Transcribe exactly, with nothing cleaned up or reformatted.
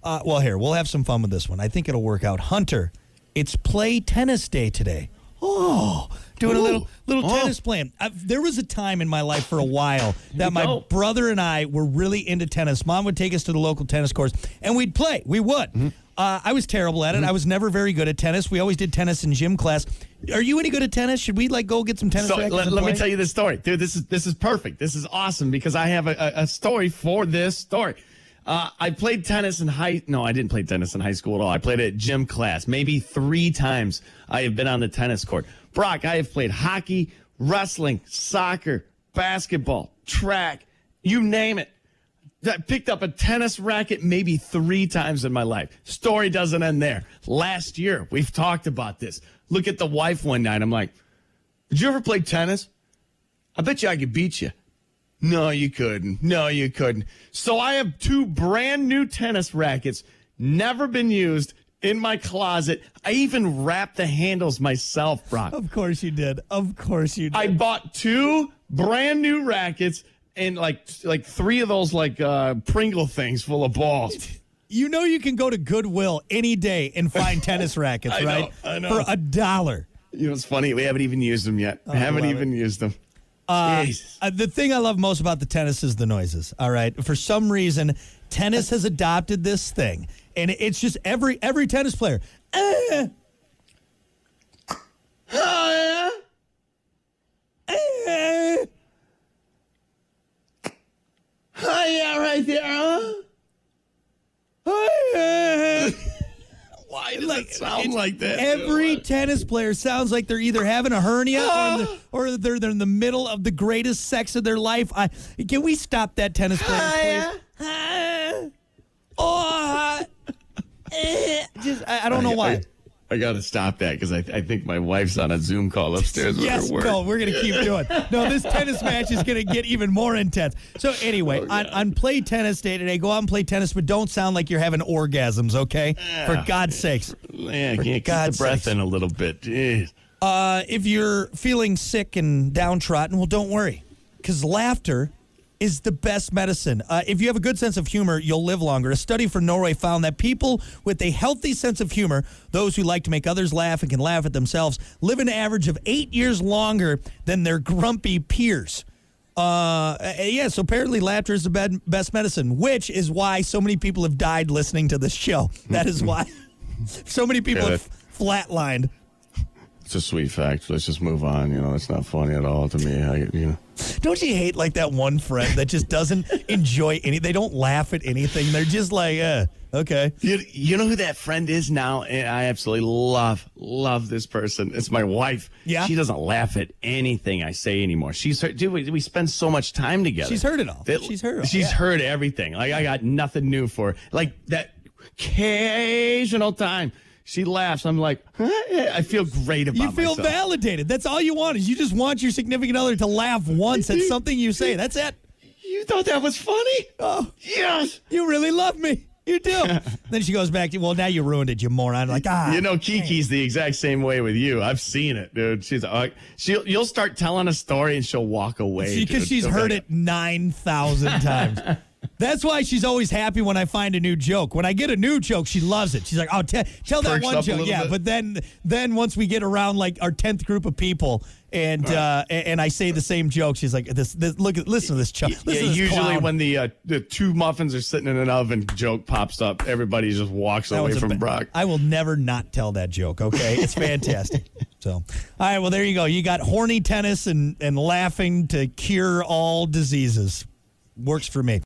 Uh, well, here, we'll have some fun with this one. I think it'll work out. Hunter, it's play tennis day today. Oh, doing Ooh. a little little oh. tennis playing. I, there was a time in my life for a while that my go. brother and I were really into tennis. Mom would take us to the local tennis course, and we'd play. We would. Mm-hmm. Uh, I was terrible at it. Mm-hmm. I was never very good at tennis. We always did tennis in gym class. Are you any good at tennis? Should we like go get some tennis so, rackets let, and let play? me tell you this story. Dude, this is this is perfect. This is awesome because I have a, a, a story for this story. Uh, I played tennis in high... No, I didn't play tennis in high school at all. I played it at gym class. Maybe three times I have been on the tennis court. Brock, I have played hockey, wrestling, soccer, basketball, track, you name it. I picked up a tennis racket maybe three times in my life. Story doesn't end there. Last year, we've talked about this. Look at the wife one night. I'm like, did you ever play tennis? I bet you I could beat you. No, you couldn't. No, you couldn't. So I have two brand new tennis rackets, never been used, in my closet. I even wrapped the handles myself, Brock. Of course you did. Of course you did. I bought two brand new rackets and like like three of those like uh, Pringle things full of balls. You know you can go to Goodwill any day and find tennis rackets, I right? Know, I know. For a dollar. You know, it's funny. We haven't even used them yet. Oh, we haven't even it. used them. Uh, uh, the thing I love most about the tennis is the noises, all right? For some reason, tennis has adopted this thing, and it's just every every tennis player. Eh, oh, yeah? eh, Oh, yeah, right there, huh? oh, yeah. Why does like, it sound like that? Every dude? tennis player sounds like they're either having a hernia or, in the, or they're, they're in the middle of the greatest sex of their life. I, can we stop that, tennis players, please? Oh, eh. Just, I, I don't know why. I, I got to stop that because I, I think my wife's on a Zoom call upstairs with yes, her work. no, we're going to keep doing. No, this tennis match is going to get even more intense. So anyway, oh, on, on Play Tennis Day today, go out and play tennis, but don't sound like you're having orgasms, okay? Yeah. For God's sakes. Yeah, For can't God's keep the breath sakes. in a little bit. Jeez. Uh, if you're feeling sick and downtrodden, well, don't worry, because laughter is the best medicine. Uh, if you have a good sense of humor, you'll live longer. A study from Norway found that people with a healthy sense of humor, those who like to make others laugh and can laugh at themselves, live an average of eight years longer than their grumpy peers. Uh, yeah, so apparently laughter is the bed- best medicine, which is why so many people have died listening to this show. That is why so many people Good. have flatlined. It's a sweet fact. Let's just move on. You know, it's not funny at all to me. I, you know. Don't you hate like that one friend that just doesn't enjoy any? They don't laugh at anything. They're just like, uh, okay. You, you know who that friend is now? And I absolutely love, love this person. It's my wife. Yeah. She doesn't laugh at anything I say anymore. She's heard, dude, we, we spend so much time together. She's heard it all. That, she's heard it all. She's yeah. heard everything. Like, I got nothing new for her. Like, that occasional time she laughs. I'm like, huh? I feel great about You feel myself. validated. That's all you want is you just want your significant other to laugh once at something you say. That's it. You thought that was funny? Oh, yes. You really love me. You do. Then she goes back to, well, now you ruined it, you moron. Like, ah. You know, Kiki's the exact same way with you. I've seen it, dude. She's uh, she'll you'll start telling a story and she'll walk away Because she, she's She'll heard be- it nine thousand times. That's why she's always happy when I find a new joke. When I get a new joke, she loves it. She's like, "Oh, t- tell that Perks one up a joke." little Yeah, bit. but then, then once we get around like our tenth group of people, and Right. uh, and I say the same joke, she's like, "This, this look at, listen to this chuck." Yeah, usually when the uh, the two muffins are sitting in an oven, joke pops up. Everybody just walks away from ba- Brock. I will never not tell that joke. Okay, it's fantastic. So, all right, well, there you go. You got horny tennis and and laughing to cure all diseases. Works for me.